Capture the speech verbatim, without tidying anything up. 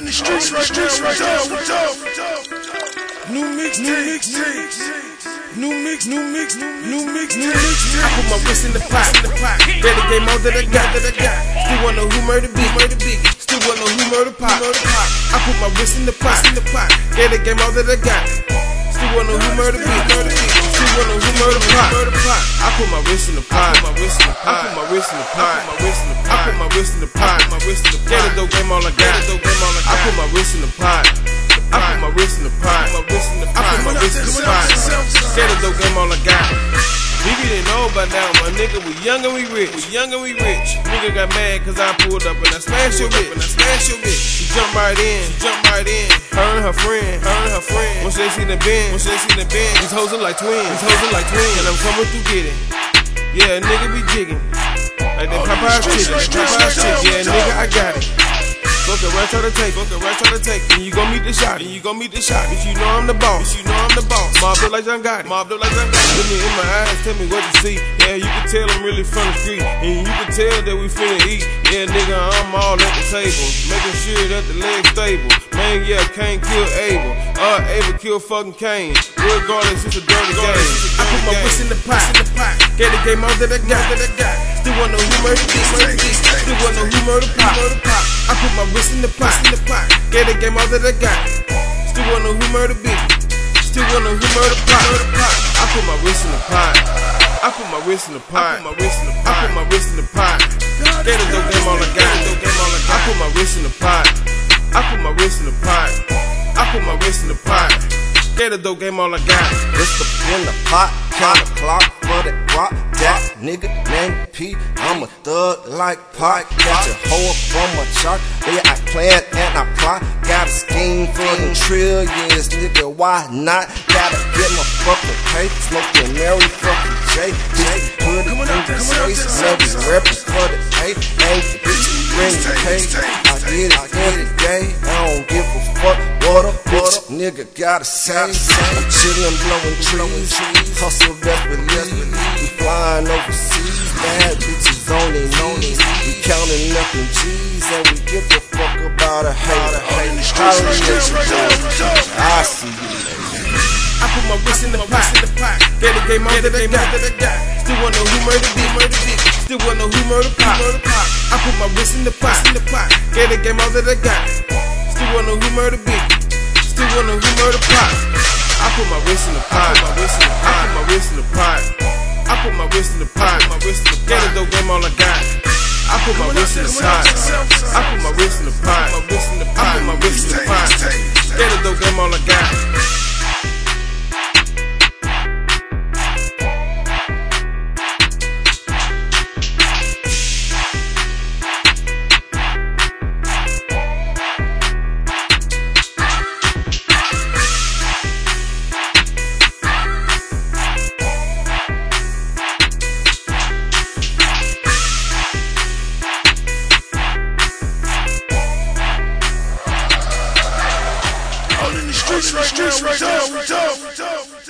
in the streets right now. New mix, new mix, new mix, new mix, new mix, new mix. I put my wrist in the pot. Better game on that I got, that I got. Still wanna know who murdered Big, murdered Big. Still wanna know who murdered Pop. I put my wrist in the pot, in the pot. Better game on that I got. Still wanna know who murdered Big, murdered Big. Still wanna know who murdered Pop. I put my wrist in the pot. I put my wrist in the pot. I put my wrist in the pot. I put my wrist in the pot. I put my wrist in the pot. Get it, though, game all I got. I put my wrist in the pot. I put my wrist in the pot. I put my wrist in the pot. Get it, though, game all I got. Nigga didn't know by now, my nigga, we young and we rich. We young and we rich. Nigga got mad cause I pulled up and I smashed your bitch. And I smashed your bitch. She jumped right in. She jumped right in. Her and her friend. Her and her friend. Once they see the bend. Once they see the bend. These hoes are like twins. These hoes are like twins. And I'm coming through getting. Yeah, nigga be jigging. Like that Popeye's chicken. Popeye's chicken. Yeah, nigga, I got it. Fuck it, right, try to take, fuck it, right, try to take. And you gon' meet the shot, and you gon' meet the shot. Bitch, you know I'm the boss, bitch, you know I'm the boss. Mobbed up like John Gotti, mobbed up like John Gotti. Look me in my eyes, tell me what you see. Yeah, you can tell I'm really from the street, and you can tell that we finna eat. Yeah, nigga, I'm all at the table, making sure that the leg's stable. Man, yeah, Cain kill Abel, uh, Abel kill fucking Cain. Regardless, it's a dirty game. I put my wrist in the pot, in the pot. Get the game out that I got, that I got. Still wanna know who murdered Big, murdered Big. Still wanna know who murdered Pop, murdered Pop. I put my wrist in the pot, in the pot. Get the game out that I got. Still wanna know who murdered Big. Still wanna know who murdered Pop, murdered Pop. I put my wrist in the pot. I put my wrist in the pot. I put my wrist in the pot. I put my wrist in the pot. Get the dope game all I got. I put my wrist in the pot. I put my wrist in the pot. I put my wrist in the pot. Get the dope game all I got. Wrist up in the pot, count the clock for that rock. That nigga named P, I'm a thug like Pac. Catch a hoe from a chart, yeah, I plan and I plot. Got a scheme for the trillions, nigga, why not? Gotta get my fucking pay, smoking Mary fucking J. Bitch, put it in the face, never rapping for the A. Ain't the bitch, bring the pay. I get it every day, I don't give a fuck what a bitch nigga gotta say. I'm chillin', blowing trees, hustle best believe. We flying overseas, bad bitches only knees. We counting up in G's and we give a fuck about a hater. I see you. I put my wrist in the pot, in the pot. Get the game out that I got. Still wanna know who murdered Big, murdered Big. Still wanna know who murdered Pop, murdered Pop. I put my wrist in the pot, in the pot. Get the game out that I got. Still wanna know who murdered Big. Still wanna know who murdered Pop. I put my wrist in the pot. I put my wrist in the pot. I put my wrist in the pot. Get the dope game all I got. I put my wrist in the pot. I put my wrist in the pot. I put my wrist in the pot. Get the dope game all I got. Streets right now, we dope, we dope, we dope.